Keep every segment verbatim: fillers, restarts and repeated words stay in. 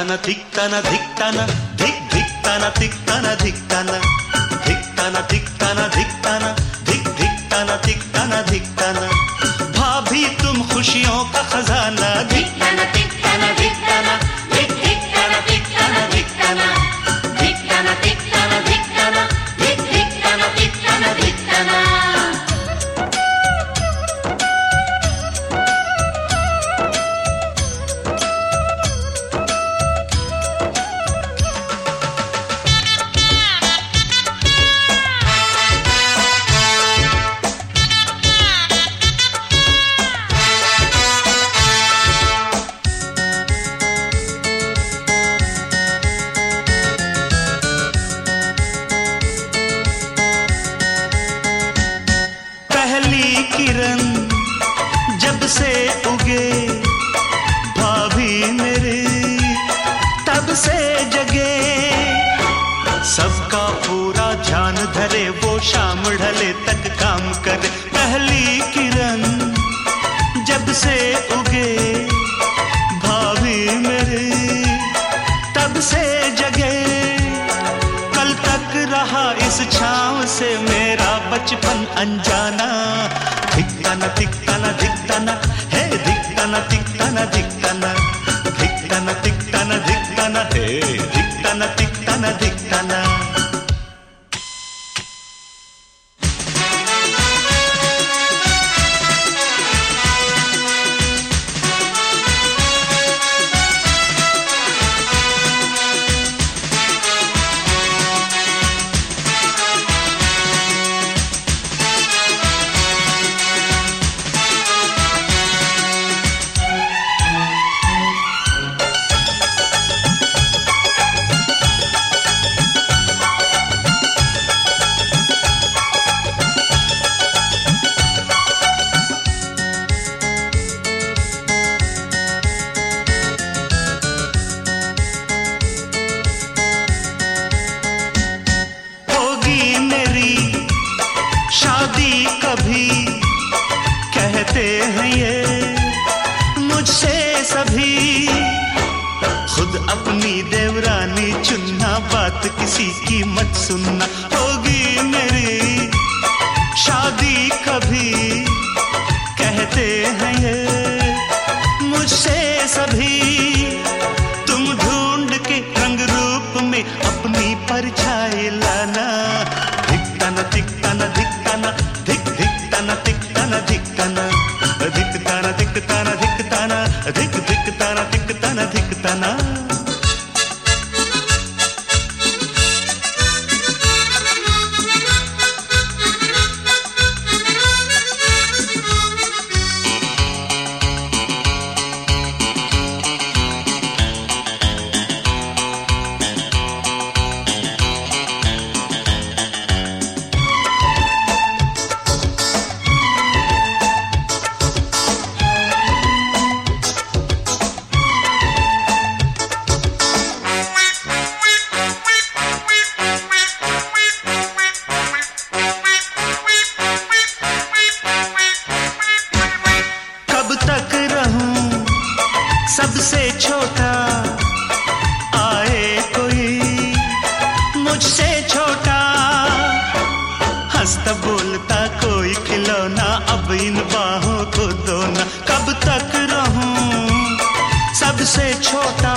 धिक्ताना धिक्ताना धिक्ताना धिक धिक्ताना धिक्ताना धिक्ताना धिक्ताना धिक्ताना धिक्ताना धिक धिक्ताना धिक्ताना धिक्ताना। भाभी तुम खुशियों का खजाना। धिक्ताना धिक्ताना धिक्ताना धिक धिक्ताना धिक्ताना धिक्ताना धिक्ताना धिक्ताना धिक्ताना धिक धिक्ताना धिक्ताना धिक्ताना। किरण जब से उगे भाभी मेरे तब से जगे। सबका पूरा ध्यान धरे वो शाम ढले तक काम करे। पहली किरण जब से उगे भाभी मेरे तब से जगे। कल तक रहा इस छांव से मेरा बचपन अनजाना। धिक्ताना धिक्ताना धिक्ताना हे धिक्ताना धिक्ताना धिक्ताना धिक्ताना धिक्ताना धिक्ताना हे धिक्ताना धिक्ताना धिक्ताना। शादी कभी कहते हैं ये मुझसे सभी। खुद अपनी देवरानी चुनना बात किसी की मत सुनना। होगी मेरी शादी कभी कहते हैं ये मुझसे सभी। तुम ढूंढ के रंग रूप में अपनी परछाई लाना। धिक्ताना धिक्ताना धिक्ताना धिक धिक्ताना धिक्ताना धिक्ताना धिक्ताना धिक्ताना धिक्ताना धिक धिक्ताना धिक्ताना धिक्ताना। सबसे छोटा आए कोई मुझसे छोटा। हंसता बोलता कोई खिलौना अब इन बाहों को दो ना। कब तक रहूं सबसे छोटा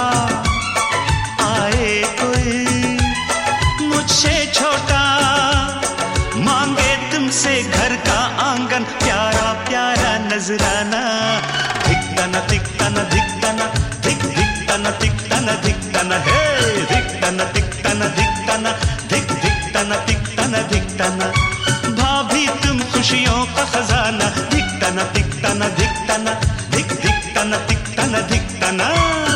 आए कोई मुझसे छोटा। मांगे तुमसे घर का आंगन प्यारा प्यारा नजराना। धिक्ताना धिक्ताना धिक्ताना धिक धिक्ताना धिक्ताना धिक्ताना हे धिक्ताना धिक्ताना धिक्ताना धिक धिक्ताना धिक्ताना धिक्ताना। भाभी तुम खुशियों का खजाना। धिक्ताना धिक्ताना धिक्ताना धिक धिक्ताना धिक्ताना धिक्ताना।